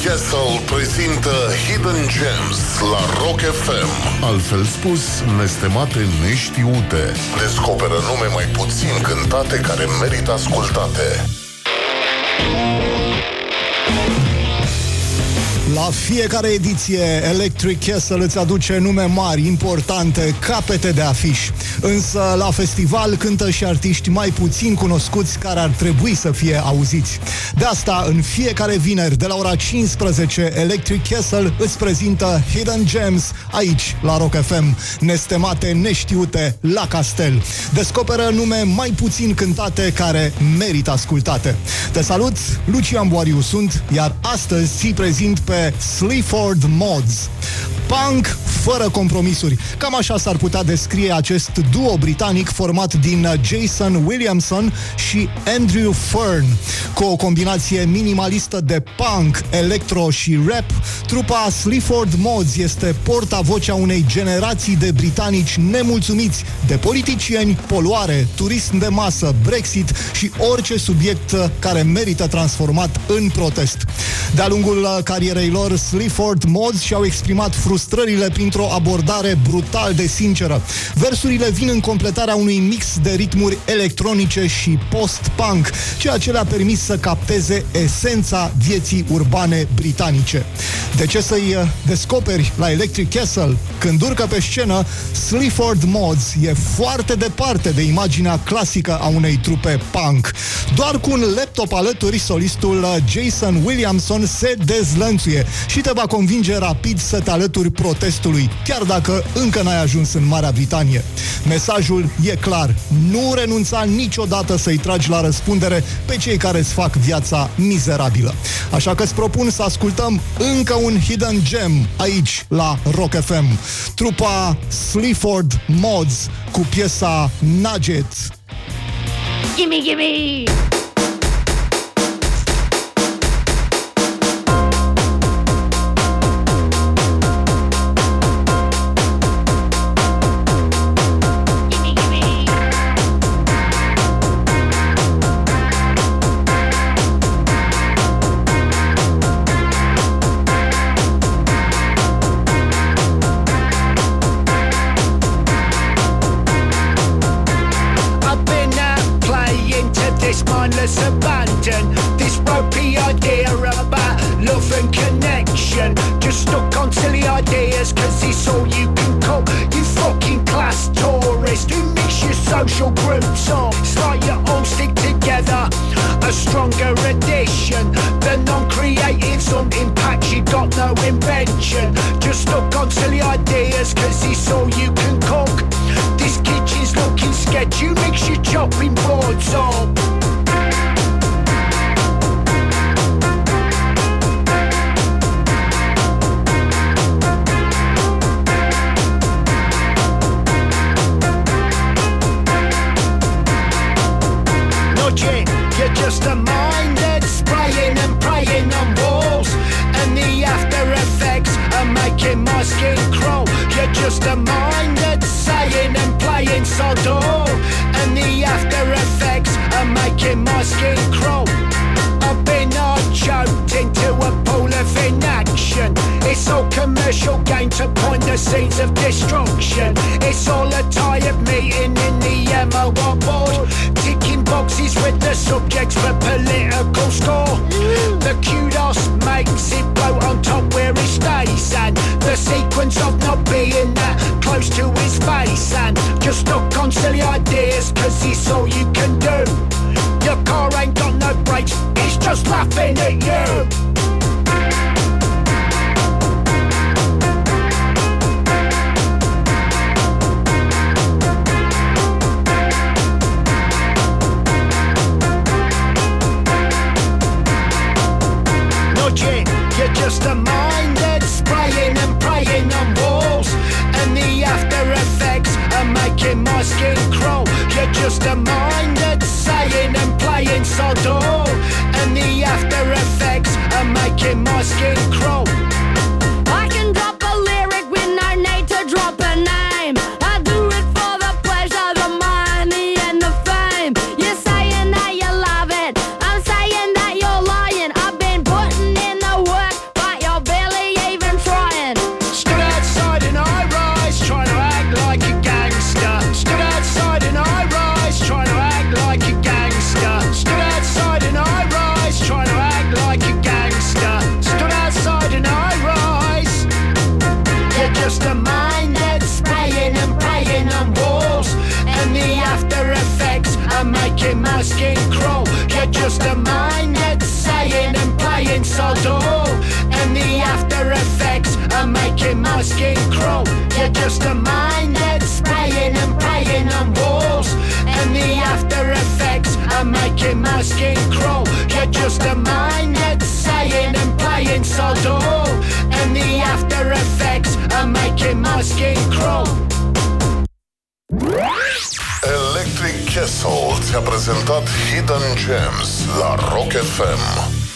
Castle prezintă Hidden Gems la Rock FM. Altfel spus, nestemate neștiute. Descoperă nume mai puțin cântate care merită ascultate. La fiecare ediție, Electric Castle îți aduce nume mari, importante, capete de afiș. Însă, la festival cântă și artiști mai puțin cunoscuți care ar trebui să fie auziți. De asta, în fiecare vineri, de la ora 15, Electric Castle îți prezintă Hidden Gems aici, la Rock FM. Nestemate, neștiute, la castel. Descoperă nume mai puțin cântate care merită ascultate. Te salut, Lucian Boariu sunt, iar astăzi ți prezint pe Sleaford Mods. Punk fără compromisuri. Cam așa s-ar putea descrie acest duo britanic format din Jason Williamson și Andrew Fern. Cu o combinație minimalistă de punk, electro și rap, trupa Sleaford Mods este portavocea unei generații de britanici nemulțumiți de politicieni, poluare, turism de masă, Brexit și orice subiect care merită transformat în protest. De-a lungul carierei lor, Sleaford Mods și-au exprimat frustrările printr-o abordare brutal de sinceră. Versurile vin în completarea unui mix de ritmuri electronice și post-punk, ceea ce le-a permis să capteze esența vieții urbane britanice. De ce să-i descoperi la Electric Castle? Când urcă pe scenă, Sleaford Mods e foarte departe de imaginea clasică a unei trupe punk. Doar cu un laptop alături, solistul Jason Williamson se dezlănțuie și te va convinge rapid să te alături protestului, chiar dacă încă n-ai ajuns în Marea Britanie. Mesajul e clar: nu renunța niciodată să-i tragi la răspundere pe cei care îți fac viața mizerabilă. Așa că îți propun să ascultăm încă un Hidden Gem aici la Rock FM. Trupa Sleaford Mods cu piesa Nugget. Gimme, gimme! Abandon this ropey idea about love and connection. Just stuck on silly ideas, cause it's all you can call. You fucking class tourist who mix your social groups up. It's like you all stick together, a stronger addition. The non-creatives on impact, you got no invention. Just stuck on silly ideas, cause it's all you can cook. This kitchen's looking sketchy, you mix your chopping boards up. You're just a mind that's spraying and praying on walls, and the after effects are making my skin crawl. You're just a mind that's saying and playing sod all, and the after effects are making my skin crawl. I've been choked into a pool of inaction. It's all commercial gain to point the seeds of destruction. It's all a tired meeting in the MOR board, ticking boxes with the subjects for political score. The kudos makes it float on top where it stays, and the sequence of not being that close to his face, and just stuck on silly ideas cause it's all you can do. Your car ain't got no brakes, it's just laughing at you. You're just a mind that's spraying and praying on walls, and the after effects are making my skin crawl. You're just a mind that's saying and playing sod all, and the after effects are making my skin crawl. I can drop a lyric with no need to drop a name. I do it for the pleasure, the money and the fame. You're saying that you love it, I'm saying that you're lying. I've been putting in the work my skin crawl. You're just a mind that's spraying and praying on walls, and the after effects are making my skin crawl. You're just a mind that's saying and playing sod all, and the after effects are making my skin crawl. Electric Castle ți-a prezentat Hidden Gems la Rock FM.